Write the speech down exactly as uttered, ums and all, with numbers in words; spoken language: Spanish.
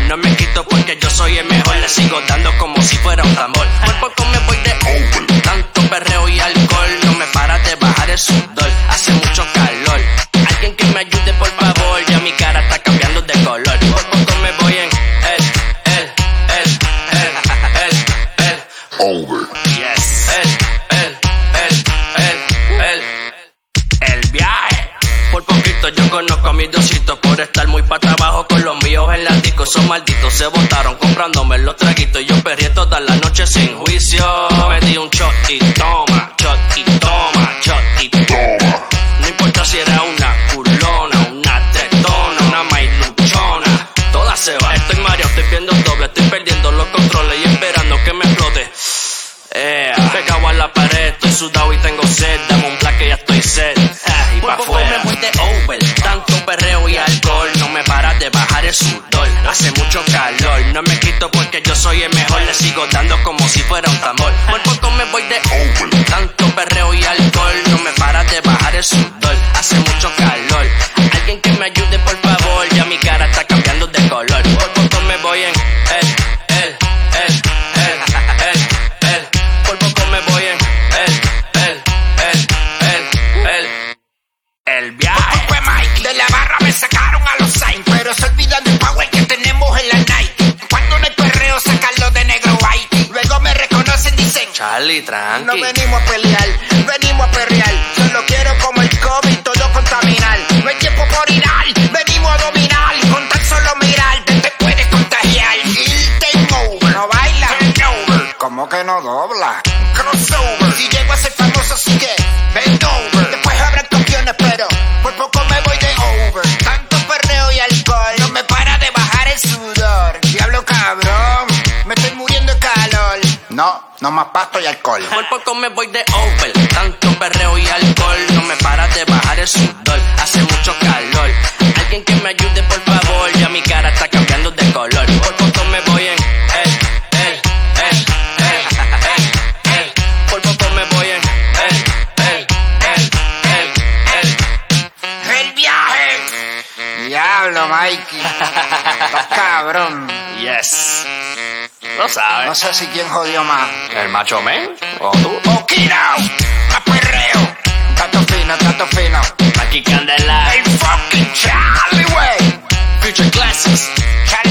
No me quito porque yo soy el mejor. Le sigo dando como si fuera un tambor. Por poco me voy de over. Tanto perreo y alcohol. No me para de bajar el sudor. Hace mucho calor. Alguien que me ayude por favor. Ya mi cara está cambiando de color. Por poco me voy en el, el, el, el, el, el Over. Yes. El, el, el, el, el, el viaje. Por poquito yo conozco a mis dositos por estar muy para abajo con los míos en la disco. Esos malditos se botaron comprándome los traguitos. Yo perrié toda la noche sin juicio. Me di un shot y toma, shot y toma, shot y toma. No importa si era una culona, una tetona, una mailuchona. Todas se van. Estoy mareado, estoy viendo doble, estoy perdiendo los controles y esperando que me explote. Eh, pegado a la pared, estoy sudado y tengo sed. Dame un black que ya estoy set. Ah, y pa' afuera. Me voy de over. Tanto perreo y alcohol. No me para de bajar el sudor. Hace mucho calor. No me quito porque yo soy el mejor. Le sigo dando como si fuera un tambor. Por poco me voy de over. Tanto perreo y alcohol. No me para de bajar el sudor. Hace mucho calor. Alguien que me ayude por favor. Ya mi cara está cambiando de color. Por poco me voy en el, el, el, el, el, el. Por poco me voy en el, el, el, el, el, el viaje. Fue Mike, de la barra me sacaron a los sign, pero se olvidan del power que tenemos en la night. Cuando no hay perreo, sacarlo de negro white. Luego me reconocen, dicen Charlie, tranqui. no venimos a pelear, venimos a perrear. Solo quiero como el COVID, todo contaminar. No hay tiempo por irar, venimos a dominar. Con tan solo mirar, te, te puedes contagiar. El game over, no baila, turn over. ¿Cómo que no dobla? Crossover, si llego a ser famoso sigue bend over. Después habrá campeones, pero por poco me voy de over. Tanto perreo y alcohol, no me para de bajar el sudor. Diablo cabrón, me estoy muriendo de calor. No, no más pasto y alcohol. Por poco me voy de over. Tanto perreo y alcohol. No me para de bajar el sudor. Hace mucho calor. Alguien que me ayude por favor. Ya mi cara está cambiando de color. Por poco me voy en el, el, el, el, el, el. Por poco me voy en el, el, el, el, el. El viaje. Diablo, Mikey. Estás cabrón. Yes. Lo sabes. No sé si quién jodió más. ¿El macho men o tú? Okino, más perreo. Tato fino, tato fino. Aquí Candela. El fucking Charlie, wey. Future Classics. Charlie